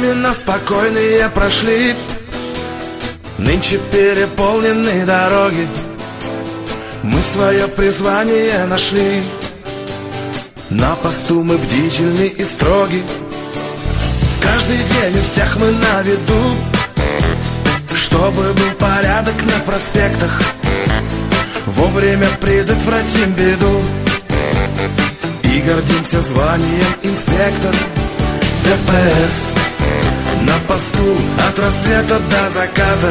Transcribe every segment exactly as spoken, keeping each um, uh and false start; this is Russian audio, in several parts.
времена спокойные прошли, нынче переполнены дороги. Мы свое призвание нашли, на посту мы бдительны и строги. Каждый день у всех мы на виду, чтобы был порядок на проспектах. Вовремя предотвратим беду и гордимся званием инспектор. ДПС на посту от рассвета до заката.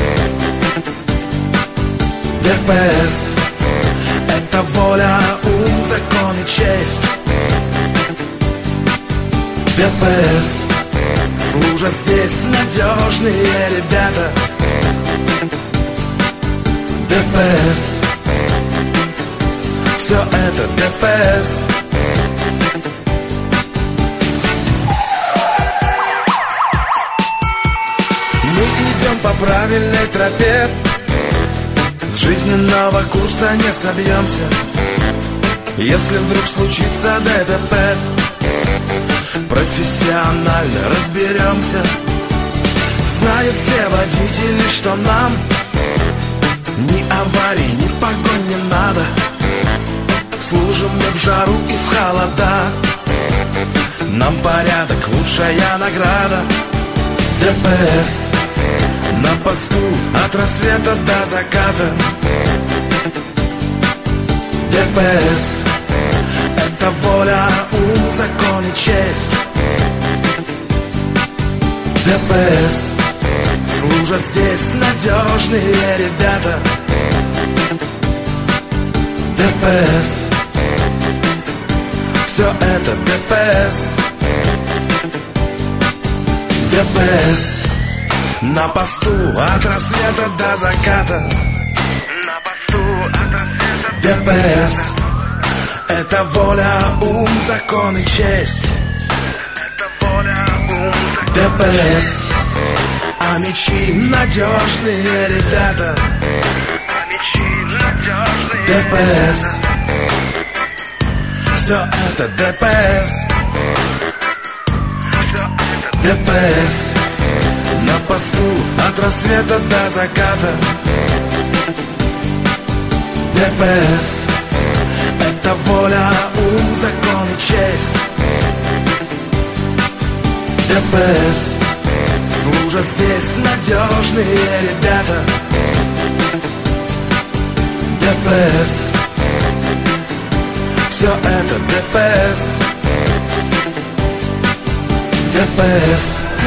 ДПС — это воля, ум, закон и честь. ДПС — служат здесь надежные ребята. ДПС — все это ДПС. Мы идем по правильной тропе, с жизненного курса не собьемся. Если вдруг случится ДТП, профессионально разберемся. Знают все водители, что нам ни аварий, ни погонь не надо. Служим мы в жару и в холода, нам порядок — лучшая награда. ДПС на посту от рассвета до заката. ДПС — это воля, ум, закон и честь. ДПС — служат здесь надежные ребята. ДПС — все это ДПС. ДПС на посту от рассвета до заката. ДПС — это воля, ум, закон и честь. ДПС — а мечи надежные ребята. ДПС — все это ДПС. ДПС на посту от рассвета до заката. ДПС — это воля, ум, закон и честь. ДПС — служат здесь надежные ребята. ДПС — все это ДПС. ДПС